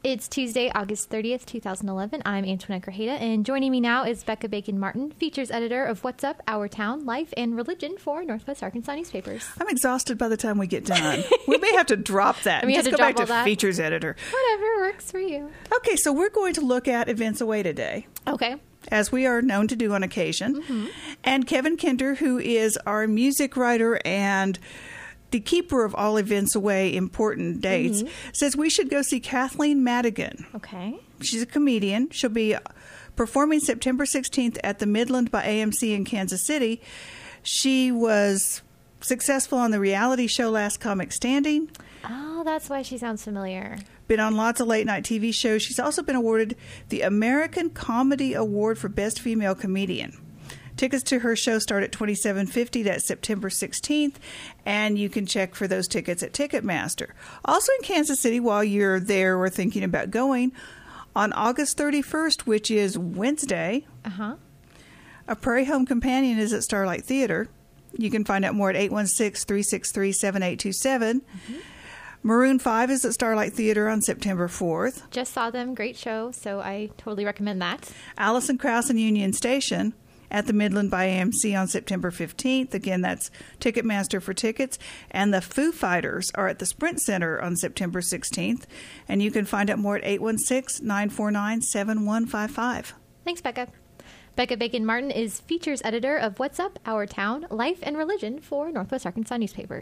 It's Tuesday, August 30th, 2011. I'm Antoinette Grajeda, and joining me now is Becca Bacon-Martin, features editor of What's Up, Our Town, Life, and Religion for Northwest Arkansas Newspapers. I'm exhausted by the time we get done. We may have to drop that and just go back to features editor. Whatever works for you. Okay, so we're going to look at events away today. Okay. As we are known to do on occasion. Mm-hmm. And Kevin Kinder, who is our music writer and the keeper of all events away important dates, says we should go see Kathleen Madigan. Okay. She's a comedian. She'll be performing September 16th at the Midland by AMC in Kansas City. She was successful on the reality show Last Comic Standing. Oh, that's why she sounds familiar. Been on lots of late-night TV shows. She's also been awarded the American Comedy Award for Best Female Comedian. Tickets to her show start at $27.50. That's September 16th, and you can check for those tickets at Ticketmaster. Also in Kansas City, while you're there or thinking about going, on August 31st, which is Wednesday, A Prairie Home Companion is at Starlight Theater. You can find out more at 816-363-7827. Maroon 5 is at Starlight Theater on September 4th. Just saw them. Great show, so I totally recommend that. Alison Krauss and Union Station at the Midland by AMC on September 15th. Again, that's Ticketmaster for tickets. And the Foo Fighters are at the Sprint Center on September 16th. And you can find out more at 816-949-7155. Thanks, Becca. Becca Bacon-Martin is features editor of What's Up, Our Town, Life, and Religion for Northwest Arkansas Newspapers.